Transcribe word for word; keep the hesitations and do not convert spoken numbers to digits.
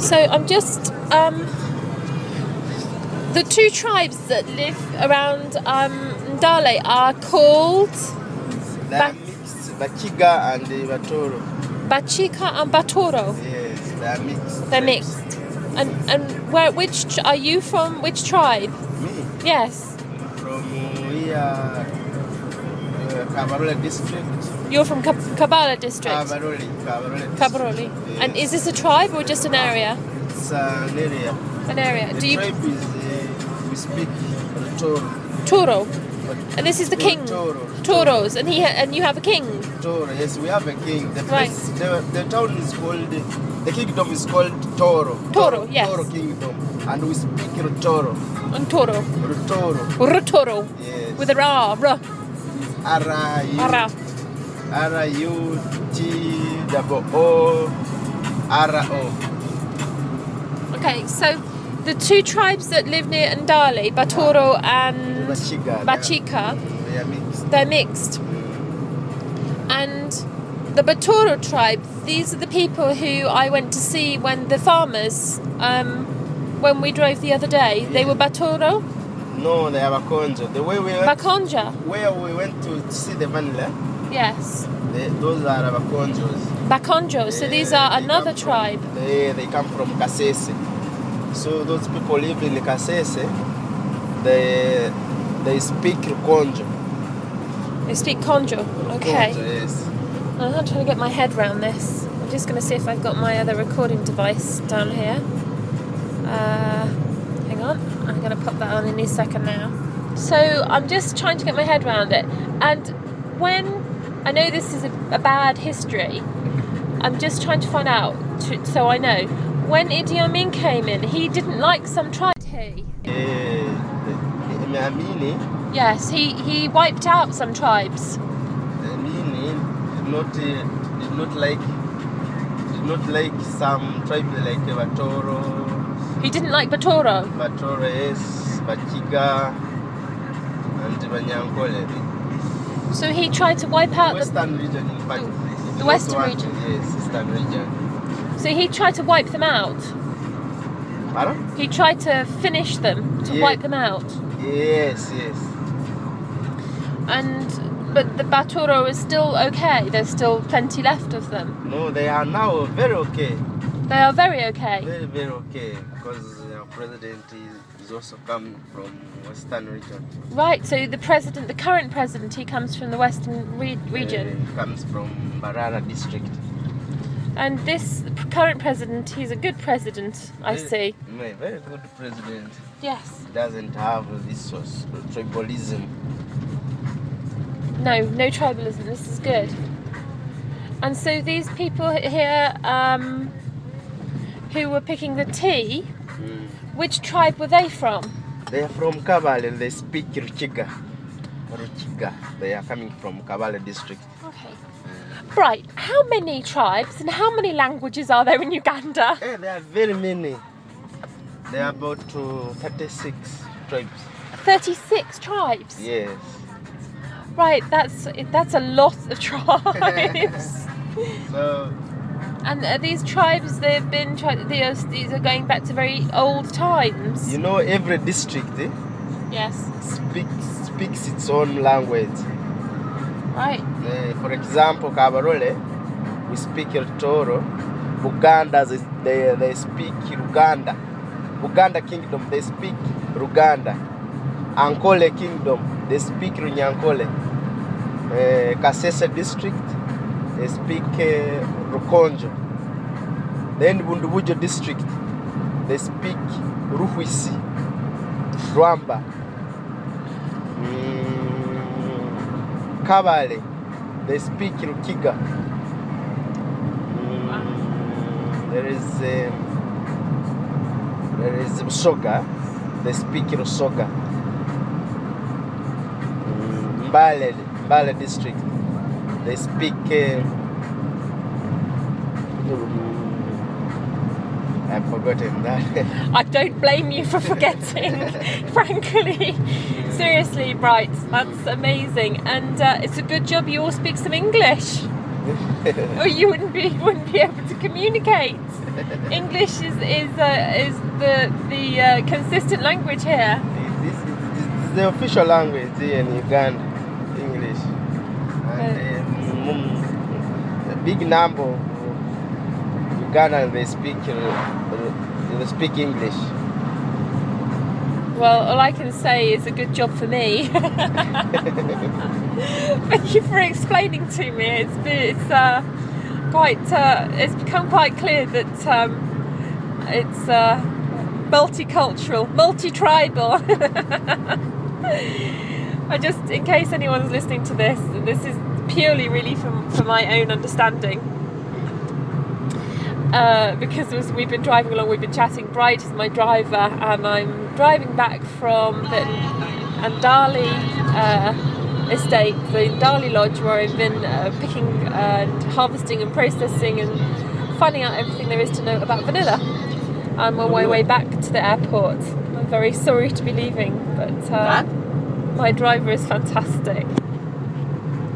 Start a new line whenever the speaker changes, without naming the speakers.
So I'm just um, the two tribes that live around um, Ndale are called
They are mixed, Bachiga and the Batoro.
Bachika and Batoro.
Yes, they are mixed.
They're
tribes.
mixed. And and where which are you from? Which tribe?
Me?
Yes.
From here, uh, Kabarole district.
You're from Kab- Kabala district.
Kabarole. Kabarole.
Kabarole.
Yes.
And is this a tribe or just an area?
It's uh, an area.
An area.
The
Do you
tribe is, uh, we speak Toro.
Toro? And this is the king.
Toro.
Toros, and he ha- and you have a king.
Toro. Yes, we have a king. The
Right.
place, the, the town is called, the kingdom is called Toro.
Toro, yes.
Toro kingdom, and we speak Toro.
And Toro.
Toro.
Rotoro.
Yes.
With a ra. Ra.
R U
Ara.
R U T O O R O.
Okay, so the two tribes that live near Ndale, Batoro and
Bachiga.
Bachika,
They are mixed.
they're mixed. And the Batoro tribe, these are the people who I went to see when the farmers, um, when we drove the other day. They were Batoro,
No, they are Bakonjo. The way we went,
Bakonja.
where we went to see the vanilla,
Yes,
they, those are Bakonjos.
Bakonjo. So these are
They
another
come
tribe.
From, they, they come from Kasese. So those people live in Kasese. They they speak Rukonjo.
They speak Konjo. Okay.
Rukonjo, yes.
I'm not trying to get my head around this. I'm just going to see if I've got my other recording device down here. Uh, hang on. I'm going to pop that on any second now. So I'm just trying to get my head around it. And when I know this is a, a bad history, I'm just trying to find out to, so I know. When Idi Amin came in, he didn't like some tribe. He?
Eh, Amini,
Yes, he, he wiped out some tribes.
Amini did not uh, did not like did not like some tribes like Batoro,
He didn't like Batoro.
Batoro, yes, Bachiga, and Banyankole.
So he tried to wipe out the...
Western region, in fact.
The
It's
Western
not
region.
one, Yes, Eastern region.
So he tried to wipe them out.
Pardon?
He tried to finish them, to
Yeah.
wipe them out.
Yes, yes.
And but the Batoro is still okay. There's still plenty left of them.
No, they are now very okay.
They are very okay.
Very, very okay. Because our president is, is also coming from Western region.
Right. So the president, the current president, he comes from the Western re- region,
Uh, he comes from Barara district.
and this current president, he's a good president. I
Very-
see.
Very, very good president.
Yes.
He doesn't have this sort of tribalism.
No, no tribalism. This is good. And so these people here, um, who were picking the tea,
Mm.
which tribe were they from?
They are from Kabale and they speak Ruchiga. Ruchiga. They are coming from Kabale district.
Okay. Right. How many tribes and how many languages are there in Uganda?
Eh, there are very many. There are about uh, thirty-six tribes.
thirty-six tribes.
Yes.
Right. That's that's a lot of tribes.
So,
And uh, these tribes, they've been tri- these these are going back to very old times.
you know, every district eh,
Yes.
speaks speaks its own language.
Right.
Eh, for example, Kabarole, we speak Toro. Buganda, they, they speak Ruganda. Buganda Kingdom, they speak Ruganda. Ankole Kingdom, they speak Runyankole. Uh, Kasese District, they speak uh, Rukonjo. Then Bundubujo District, they speak Ruhwisi, Rwamba. Mm, Kabale, they speak Rukiga. Mm, there is um, there is Rusoga, they speak Rusoga. Mm, Mbale, Mbale district, they speak. Um, I've forgotten that.
I don't blame you for forgetting, frankly. Seriously, right, that's amazing. And uh, it's a good job you all speak some English. Or you wouldn't be, wouldn't be able to communicate. English is is uh, is the the uh, consistent language here.
This is, this is the official language here in Uganda, English. And um, a big number of Ugandans they speak uh, they speak English.
Well, all I can say is a good job for me. Thank you for explaining to me. It's been, it's uh, quite uh, it's become quite clear that um, it's uh, multicultural, multi-tribal. I just, in case anyone's listening to this, this is purely really for, for my own understanding. Uh, because as we've been driving along, we've been chatting. Bright is my driver, and I'm driving back from the Andali uh, estate, the Andali Lodge, where I've been uh, picking and harvesting and processing and finding out everything there is to know about vanilla. I'm on my way back to the airport. I'm very sorry to be leaving, but uh, my driver is fantastic.